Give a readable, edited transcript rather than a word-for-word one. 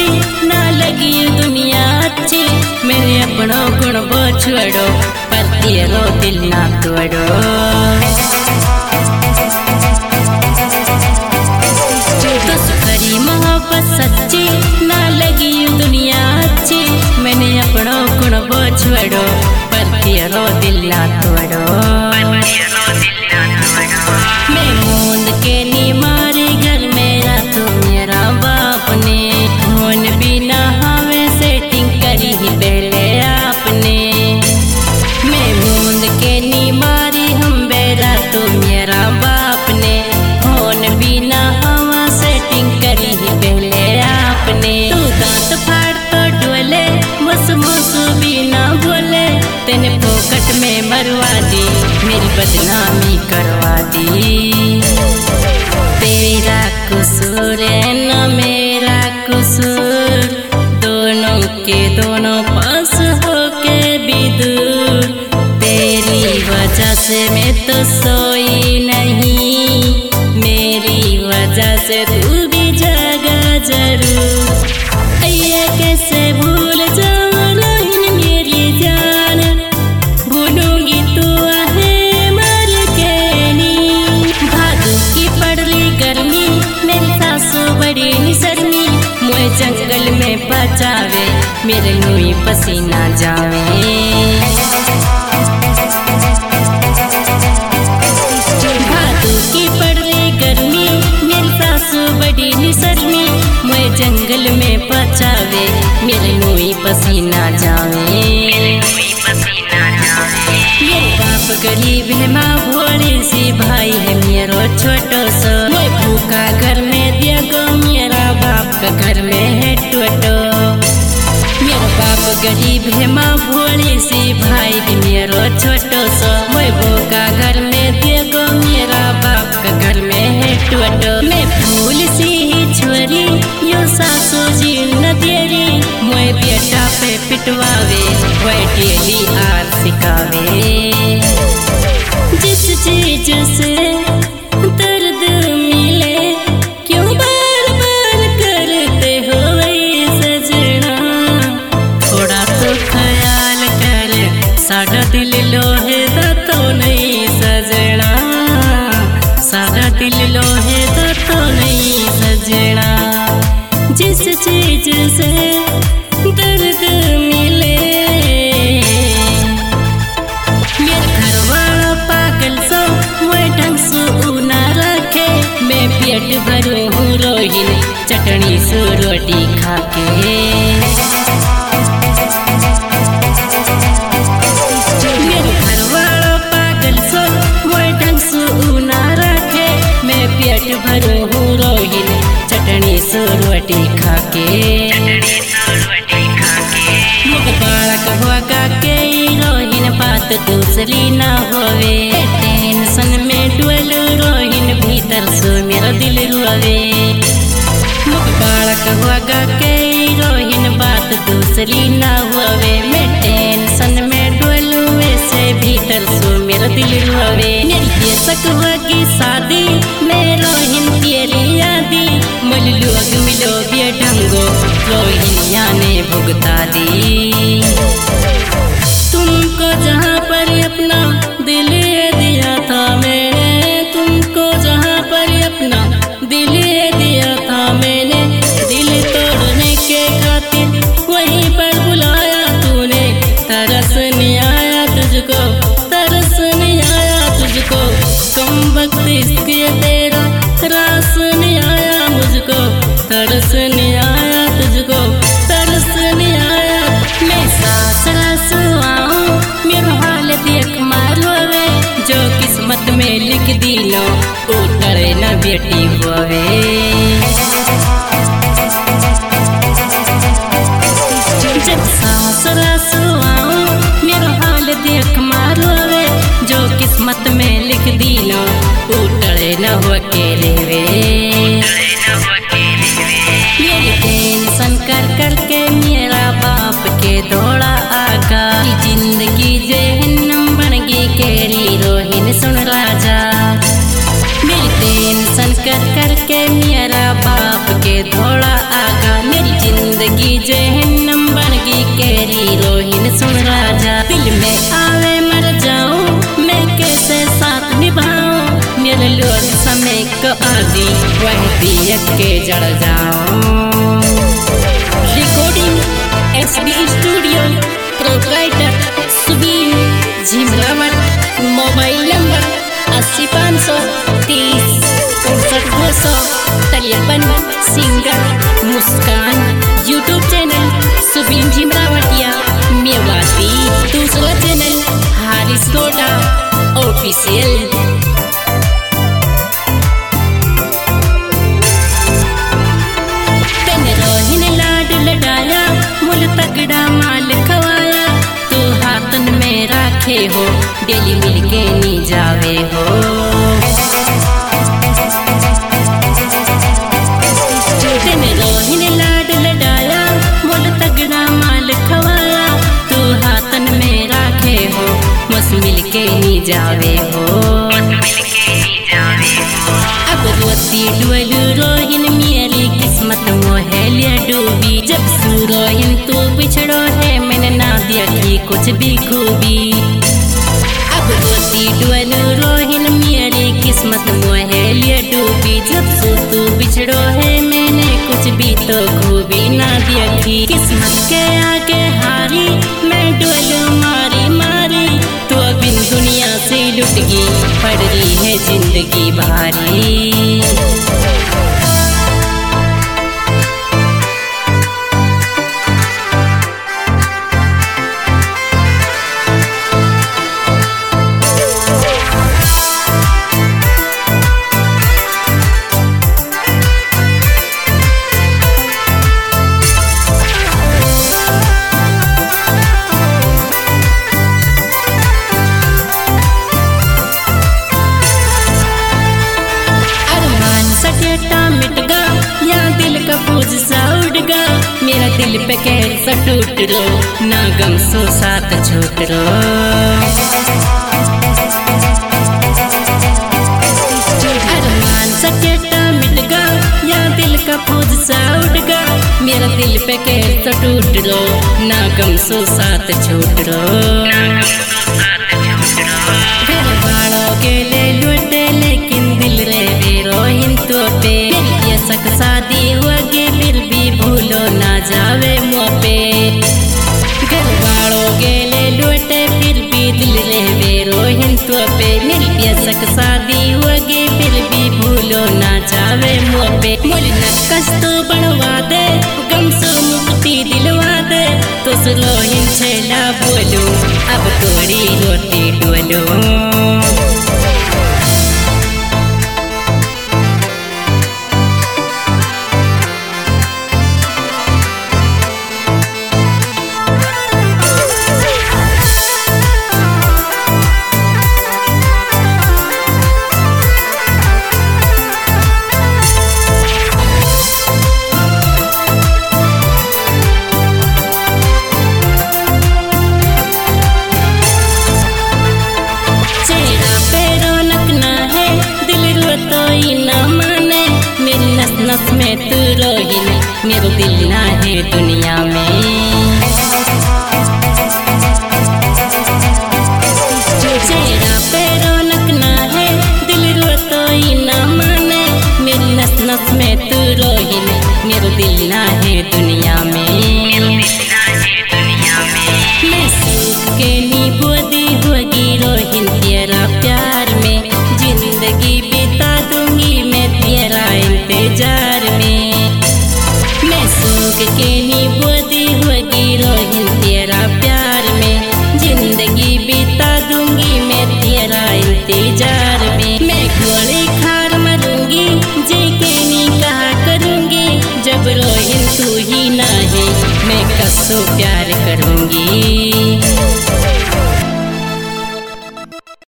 सच्ची ना लगी दुनिया अच्छी। मेरे अपनों गुण वो छोड़ो पर तेरो दिल ना तोड़ो। तो सुखरी मोहब्बत सच्ची ना लगी दुनिया अच्छी। मैंने अपनों गुण वो छोड़ो पर तेरो दिल ना तोड़ो। मैं मूंद के नी मारी घर मेरा तो मेरा बाप ने। फोन बिना हमें सेटिंग करी ही पहले आपने। मैं मूंद के नी मारी हम बेरा तो मेरा बाप ने। फोन बिना हवा सेटिंग करी ही पहले आपने। तू दांत फाड़ तो डोले मुस मुसु बिना बोले। तेने पोकट में मरवा दी मेरी बदनामी करवा दी। तेरा कसूर है न मेरा कसूर, दोनों के दोनों पास होके भी दूर। तेरी वजह से मैं तो सोई नहीं, मेरी वजह से तू भी जागा जरूर। ये कैसे भूल जाऊं रोहिन मेरी जान, भूलूंगी तू आहे मर के नी। भादू की पड़ली गर्मी मेरी सासू बड़ी निसरमी। मोए जंगल में बचावे मेरे नुई पसीना जावे। भादू की पड़ली गर्मी मेरी सासू बड़ी निसरमी। मोए जंगल में बचावे मेरे नुई पसीना जावे। मेरे बाप गरीब है माँ भोली सी, भाई है मेरो छोटो सो। मैं भूखा घर में दिया गो मेरा बाप का घर में है टोटो। मेरा बाप गरीब है माँ भोली सी, भाई भी मेरो छोटो सो। मैं भूखा घर में दिया गो मेरा बाप का घर में है टोटो। मैं फूल सी ही छोरी यो सासू जी न तेरी। मैं बेटा पे पिटवावे वह डेली आर सिखावे। जिस चीज से दर्द मिले क्यों बार बार करते हो वही सजना। थोड़ा तो ख्याल कर साड़ा दिल लोहे दा तो नहीं सजना। साड़ा दिल लोहे दा तो नहीं सजना। जिस चीज से दर्द मिले। मेरे घर वाला पागल सो वह ढंग से ना रखे। मैं पेट भरू हूँ रोहिन चटनी से रोटी खाके। मेरे घर वाला पागल सो वह ढंग से ना रखे। मैं पेट भरू हूँ रोहिन चटनी से रोटी खाके। बालक होगा के रोहिन बात दूसरी ना होवे। टेंशन में डुअल रोहिन भीतर सो मेरा दिल रोवे। बालक होगा के रोहिन बात दूसरी ना होवे। मैं टेंशन में डुअल वैसे भीतर सो मेरा दिल रोवे। मेरी बेशक होगी शादी मैं रोहिन तेरी यादी। मल लोग मिलो बे ढंगो रोहिनिया ने भुगता दी। तुमको जहाँ पर अपना दिल दिया था मैंने, तुमको जहाँ पर अपना दिल दिया था मैंने। दिल तोड़ने के खातिर वहीं पर बुलाया तूने। तरस नहीं आया तुझको, तरस नहीं आया तुझको। कम वक्त इसके तेरा रास नहीं आया मुझको। तरस नहीं आया तुझको, तरस नहीं आया। मैं सास आऊं मेरा हाल देख मारोवे। जो किस्मत में लिख दी लो उतरे न बेटी होवे। जब सास आऊं मेरा हाल देख मारोवे। जो किस्मत में लिख दी लो उतरे न हो के लेवे। मेरी टेंशन कर करके मेरा बाप के दौड़ा आगा। जिंदगी जहन्नम बन गई केरी रोहिन सुन राजा। मेरी टेंशन कर करके मेरा बाप के दौड़ा आगा। मेरी जिंदगी जिंदगी जहन्नम बन गई कहरी रोहिन सुन राजा। दिल में आवे मर जाऊं मैं कैसे साथ निभाऊं, मेरे लोग समय को आदि वह दियत के जड़ जाऊं। Recording SB studio, proprietor Subin Jhimrawat, mobile number 80 530 64 200, तलियापन singer Muskan, YouTube channel Subin Jhimrawatiya Mewati, दूसरा चैनल हारिस टोडा ऑफिशियल। तगड़ा माल खवाया तू हाथन में राखे हो, डेली मिलके नी जावे हो। तेने रोहिन लाड लडाया मोल तगड़ा माल खवाया तू हाथन में राखे हो, मस मिलके नी जावे हो। अब रोती डुअल रोहिन मेरी किस्मत मोहे लिया डूबी, जब सू रोहिन तू बिछड़ो है मैंने ना देखी कुछ भी खूबी। अब रोती डुअल रोहिन मेरी किस्मत मोहे लिया डूबी, जब सू तू बिछड़ो है मैंने कुछ भी तो खूबी ना देखी। किस्मत के आगे हारी मैं डुअल मारी मारी, तो अब इन दुनिया से लुट गई पड़ रही है जिंदगी भारी। मेरा दिल पे कैसा टूट रो ना गम सो साथ छूट रो। अरमान सकेटा मिट गा या दिल का फूज सा उड़ गा, मेरा दिल पे कैसा टूट रो ना गम सो साथ छूट रो। घर वालों के ले लुटे लेकिन दिल रे रोहिन तो पे, ये सक शादी होगी फिर भी भूलो ना जावे मुँह पे। घर वालों गेले लुटे फिर भी दिल रे रोहिन तो पे, मेरी प्यासक शादी होगी फिर भी भूलो ना जावे मुँह पे। मोल नक्कस तो बढ़वा दे गम से मुक्ति दिलवा दे, तो रोहिन छेला बोलो अब तोड़ी रोटी डोलो। नस में तू रोहिन मेरा दिल ना है दुनिया में। चेहरा पे रौनक ना है दिल रो तो ही ना माने, मेरी नस नस में तू रोहिन मेरा दिल ना है दुनिया में। मैं सूख के नींबू दी होगी रोहिन तेरा प्यार में, जिंदगी बिता दूंगी मैं तेरा इंतजार में। मैं सूख के नींबू